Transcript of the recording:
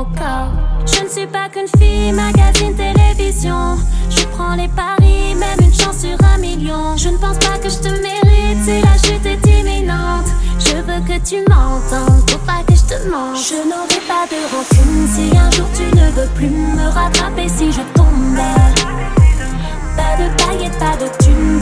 encore. Je ne suis pas qu'une fille, magazine, télévision. Je prends les paris, même une chance sur 1 million. Je ne pense pas que je te mérite si la chute est imminente. Je veux que tu m'entendes, faut pas que je te mente. Je n'aurai pas de rancune si un jour tu ne veux plus me rattraper si je tombais. Pas de paillettes, pas de thunes,